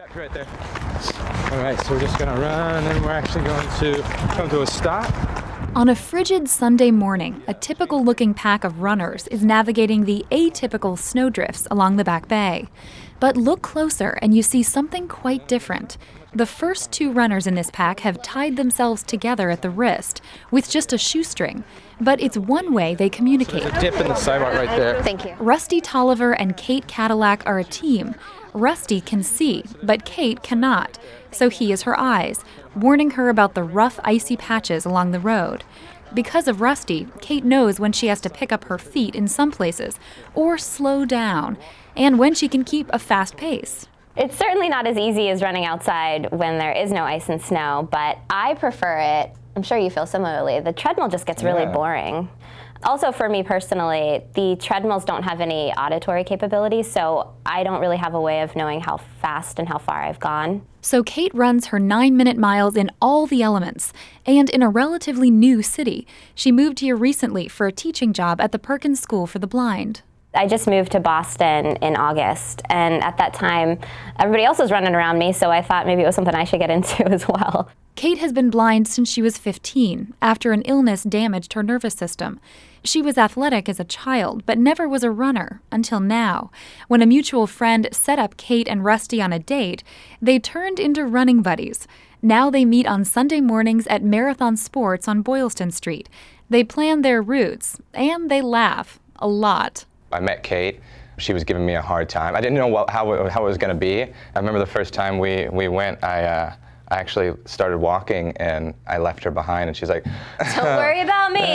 Right there. All right, so we're just going to run, and we're actually going to come to a stop. On a frigid Sunday morning, a typical-looking pack of runners is navigating the atypical snowdrifts along the Back Bay. But look closer, and you see something quite different. The first two runners in this pack have tied themselves together at the wrist with just a shoestring. But it's one way they communicate. There's a dip in the sidewalk right there. Thank you. Rusty Tolliver and Kate Cadillac are a team. Rusty can see, but Kate cannot. So he is her eyes, warning her about the rough, icy patches along the road. Because of Rusty, Kate knows when she has to pick up her feet in some places, or slow down, and when she can keep a fast pace. It's certainly not as easy as running outside when there is no ice and snow, but I prefer it. I'm sure you feel similarly. The treadmill just gets really boring. Also, for me personally, the treadmills don't have any auditory capabilities, so I don't really have a way of knowing how fast and how far I've gone. So Kate runs her 9-minute miles in all the elements, and in a relatively new city. She moved here recently for a teaching job at the Perkins School for the Blind. I just moved to Boston in August, and at that time, everybody else was running around me, so I thought maybe it was something I should get into as well. Kate has been blind since she was 15, after an illness damaged her nervous system. She was athletic as a child, but never was a runner, until now. When a mutual friend set up Kate and Rusty on a date, they turned into running buddies. Now they meet on Sunday mornings at Marathon Sports on Boylston Street. They plan their routes, and they laugh a lot. I met Kate. She was giving me a hard time. I didn't know how it was going to be. I remember the first time we went, I actually started walking, and I left her behind, and she's like, "Don't worry about me."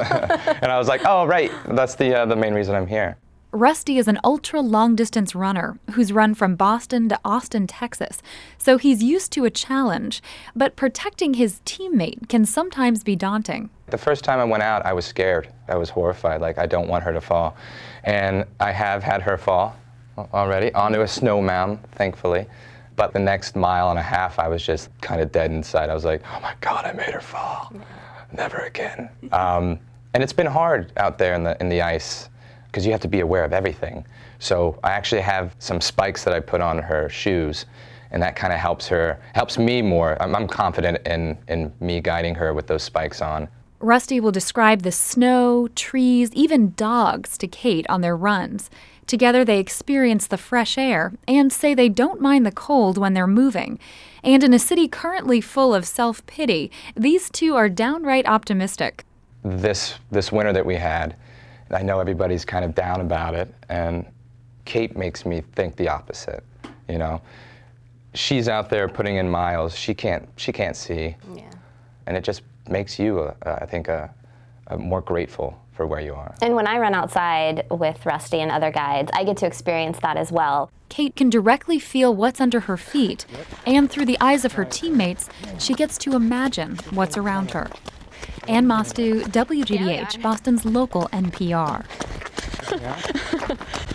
And I was like, "Oh, right, that's the main reason I'm here." Rusty is an ultra-long-distance runner who's run from Boston to Austin, Texas, so he's used to a challenge. But protecting his teammate can sometimes be daunting. The first time I went out, I was scared. I was horrified. Like, I don't want her to fall. And I have had her fall already onto a snow mound, thankfully. But the next mile and a half, I was just kind of dead inside. I was like, oh my God, I made her fall. Never again. And it's been hard out there in the ice because you have to be aware of everything. So I actually have some spikes that I put on her shoes, and that kind of helps me more. I'm confident in me guiding her with those spikes on. Rusty will describe the snow, trees, even dogs to Kate on their runs. Together they experience the fresh air and say they don't mind the cold when they're moving. And in a city currently full of self-pity, these two are downright optimistic. This winter that we had, I know everybody's kind of down about it, and Kate makes me think the opposite, you know. She's out there putting in miles. She can't see. Yeah. And it just makes you, I think, more grateful for where you are. And when I run outside with Rusty and other guides, I get to experience that as well. Kate can directly feel what's under her feet, and through the eyes of her teammates, she gets to imagine what's around her. Ann Mostu, WGBH, Boston's local NPR.